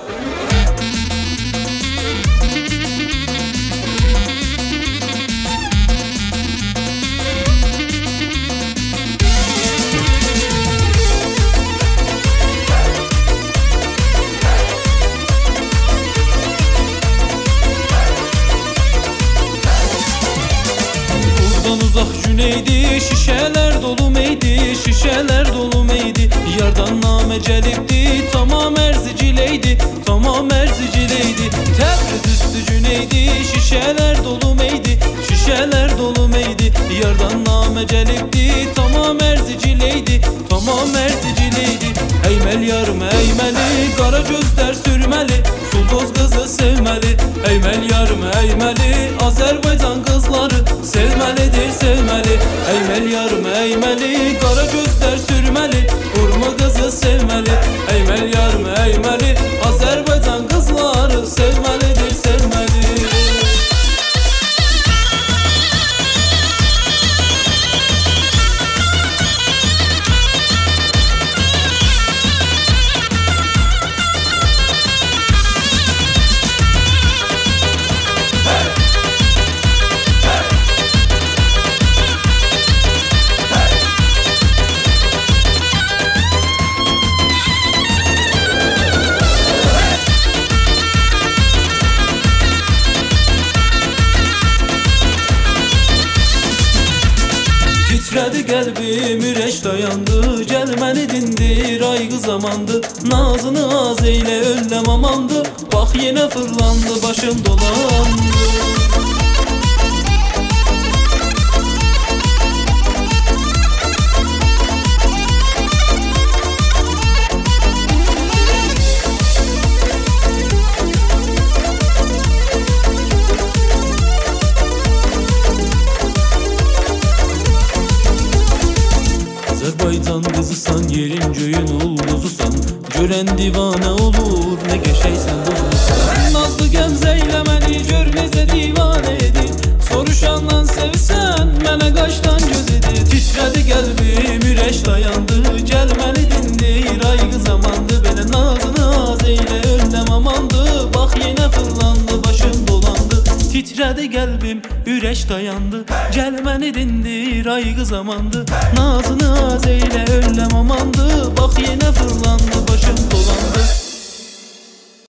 Uzaq güneydi, şişələr dolu meydi, şişələr dolu meydi. Yardan namə gəlibdi, tamam ərzicileydi, tamam ərzicileydi. Təbriz üstü güneydi, şişələr dolu meydi, şişələr dolu meydi. Yardan namə gəlibdi, tamam ərzicileydi, tamam ərzicileydi. Əyməl yarım əyməli, qara gözlər sürməli, Suldoz qızı sevməli. Əyməl yarım əyməli, Azərbaycan qızları sevməlidir, sevməli. Əyməl yarım əyməli, qara gözlər sürməli, Urma qızı sevməli. Əyməl yarım əyməli, Azərbaycan qızları sevməlidir, sevməli. Titrədi qəlbim, ürək dayandı, gəl məni dindir, ayğı zamandı. Nazını az eylə, önləm amandı, bax yenə fırlandı, başım dolandı. Azərbaycan qızısan, yerin göyün ulduzusan, görən divanə olur, nə qəşəksən duzlusan. Nazlı gəmzə ilə məni gör necə divanə edir, soruşandan sevsən, mənə qaşdan göz edir. Titrədi qəlbim, ürək dayandı, gəl məni dindir, ayğı zamandı. Belə nazını az eylə, önləm amandı, bax yenə fırlandı, başım dolandı. Titrədi qəlbim, ürək dayandı, gəl məni dindir, ayğı zamandı. Nazını az eylə, önləm amandı, bax yenə fırlandı, başım dolandı.